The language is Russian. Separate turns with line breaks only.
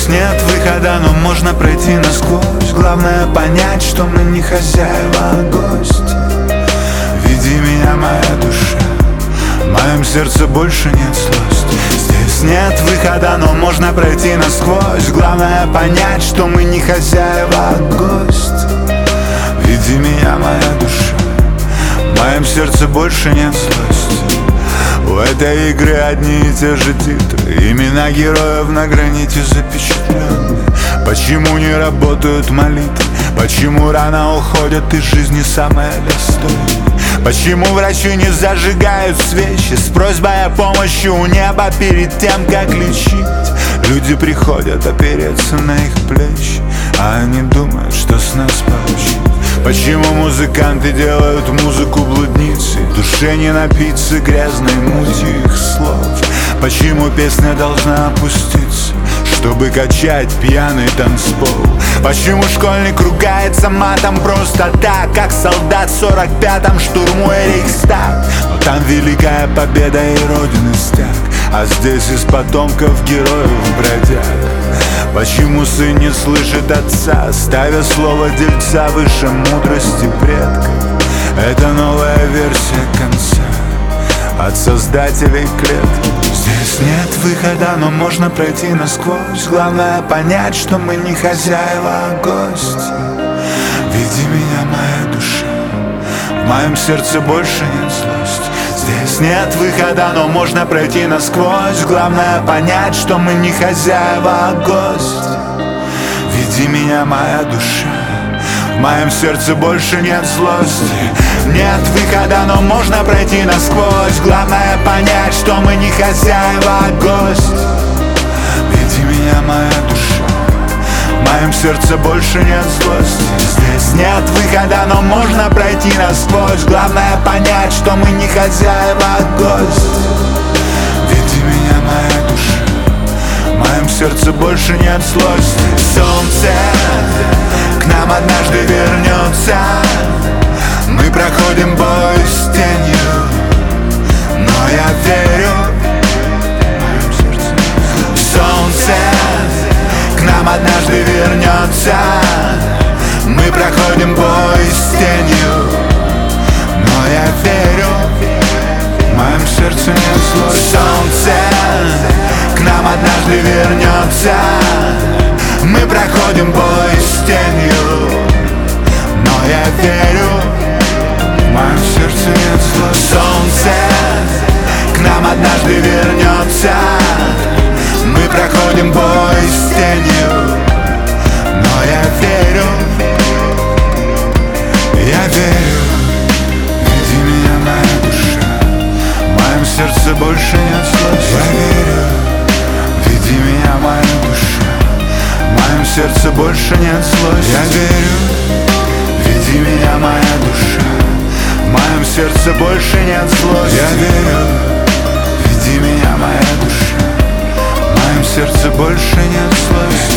Здесь нет выхода, но можно пройти насквозь. Главное понять, что мы не хозяева, а гости. Веди меня, моя душа, в моем сердце больше нет злости. Здесь нет выхода, но можно пройти насквозь. Главное понять, что мы не хозяева, а гости. Веди меня, моя душа, в моем сердце больше нет злости. У этой игры одни и те же титры, имена героев на граните запечатлены. Почему не работают молитвы? Почему рано уходят из жизни самые достойные? Почему врачи не зажигают свечи с просьбой о помощи у неба перед тем, как лечить? Люди приходят опереться на их плечи, а они думают, что с нас получить. Почему музыканты делают музыку блудницей? В душе не напиться грязной мутью их слов. Почему песня должна опуститься, чтобы качать пьяный танцпол? Почему школьник ругается матом просто так, как солдат в 45-м штурмуя Рейхстаг? Но там великая победа и родины стяг, а здесь из потомков героев бродяг. Почему сын не слышит отца, ставя слово дельца выше мудрости предков? Это новая версия конца от создателей клетки. Здесь нет выхода, но можно пройти насквозь. Главное понять, что мы не хозяева, а гости. Веди меня, моя душа, в моем сердце больше нет злости. Здесь нет выхода, но можно пройти насквозь. Главное понять, что мы не хозяева, а гости. Веди меня, моя душа, в моем сердце больше нет злости. Нет выхода, но можно пройти насквозь. Главное понять, что мы не хозяева, а гости. Веди меня, моя душа, в моем сердце больше нет злости. Здесь нет выхода, но можно пройти насквозь. Главное понять, что мы не хозяева, а гости. Веди меня, моя душа, в моем сердце больше нет злости. Солнце к нам однажды вернется. Мы проходим бой с тенью, но я верю. Солнце к нам однажды вернется. Мы проходим бой с тенью, но я верю. В моем сердце нет злости. Солнце к нам однажды вернется. Мы проходим бой с тенью, но я верю. В моем сердце нет злости. Солнце к нам однажды вернется. Мы проходим бой с тенью, но я верю. Я верю. Веди меня, моя душа, в моем сердце больше нет злости. Я верю. Веди меня, моя душа, в моем сердце больше нет злости. Я верю. Веди меня, моя душа, в моем сердце больше нет злости. Я верю. Веди меня, моя душа, в моем сердце больше нет злости.